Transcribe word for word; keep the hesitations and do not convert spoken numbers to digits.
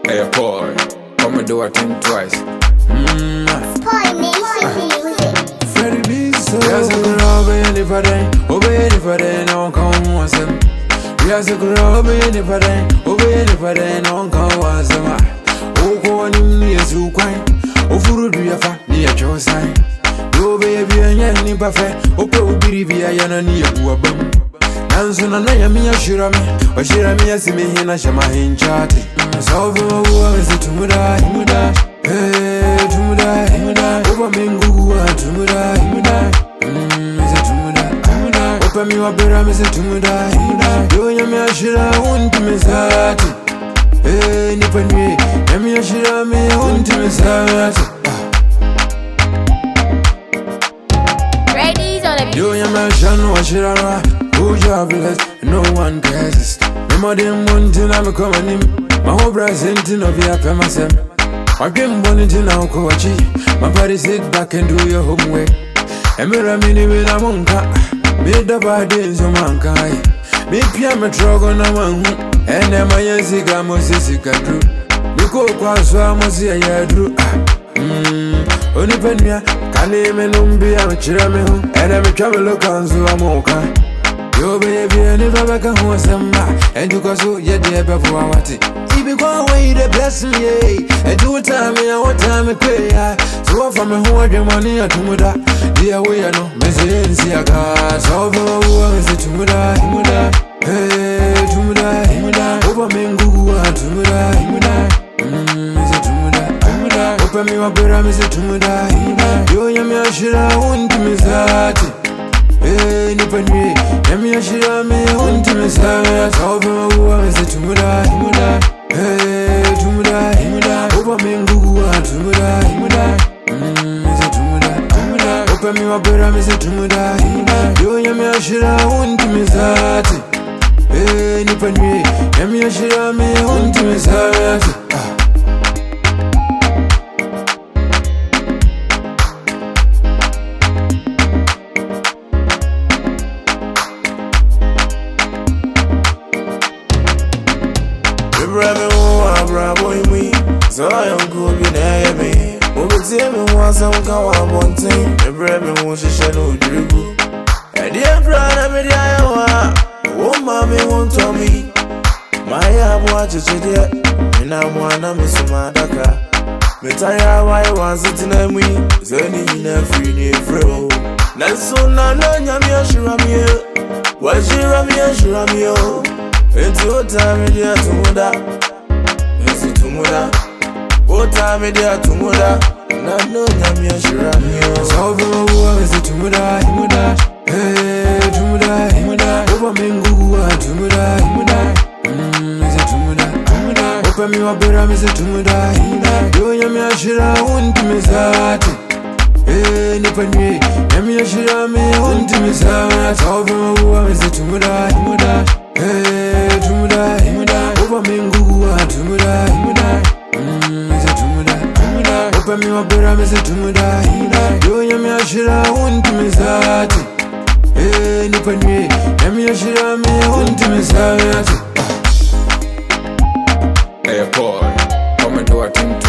Hey, boy, come and do a thing twice. Mmm. Freddie B. So yes, I could obey any for them, obey any for them, no come once them. Yes, I could obey any for them, obey any for them, no come once them. Oh, go on in me as you quite. Oh, for do you fat near your sign? You baby and any buffet, oh, probably be a yana near who a bum. Nanso na na yami ashira me ashira me asime hina shama hinchati so for wo is tumuda tumuda eh tumuda tumuda oba mengu tumuda tumuda mm is tumuda tumuda opa mi wabera me tumuda tumuda yo yami ashira untimesati eh ni panwe yami ashira me untimesati Ladies on the yo yami ashano ashira. Who jobless, no one cares. Remember them one thing I'm coming in. My whole present in of your pemasem. I came born into now, Kowachi. My body sit back and do your homework. And me ramini with a monka. Made the body in some mankai. Me piano trogon a man. And then my yasiga mosisica drew. Because Kwaswa Mosia drew. Hm, only Penya. Can name and umbi, I'm a chirame. And I'm a travel look on Zuamoka. Yo baby, I never back a horse and and you go so yeah, dear, before what it. If you go away, the bless me, and do a time, and what time I pay. So from a whole your money at Tumuda, dear way, I know, Messi, see a car, so over is it Tumuda, Tumuda, hey, Tumuda, Tumuda, over Mengu, Tumuda, Tumuda, hm, is it Tumuda, Tumuda, open me up, but I'm is it Tumuda, Tumuda, yo, Yamashira, won't miss that. Eh, ni panwe, yami ashira me untimesaya. So for wo is tumuda, tumuda. Eh, tumuda, tumuda. Oba mengu tumuda, tumuda. Mm, is tumuda, tumuda. Opa mi wabera me tumuda, tumuda. Yo yami ashira untimesati. Eh, ni panwe, yami ashira me untimesaya. So I am good in a me. Over seven was some cow one thing. The bread was a shadow dribble. And the emperor of the Iowa. Oh, mommy won't tell me. My ab watches it yet. And I'm one of Miss Madaka. Metaya, why was it in a me? Zeni in a free day fro. Nanso na no nyamia shiramio. Was shiramia shiramio. It's your time in the Tumuda. It's Tumuda. Oh, time it there Tumuda. Na no nyamia shiramio. So for wo is Tumuda, Tumuda. Hey, Tumuda, Tumuda. Over Mengu, Tumuda, Tumuda. Hm, is it Tumuda, Tumuda. Open me wabera me Tumuda, Tumuda. Yo yami ashira untimesati. Eh, ni panwe, yami ashira me untimesati. So for wo is Tumuda, Tumuda. Hey, Tumuda, Tumuda. Over Mengu, Tumuda, Tumuda. Hm, is it Tumuda, Tumuda. Open me wabera me Tumuda, Tumuda. Yo yami ashira untimesati. Eh, ni panwe, yami ashira me untimesati. Hey, boy, come and do a thing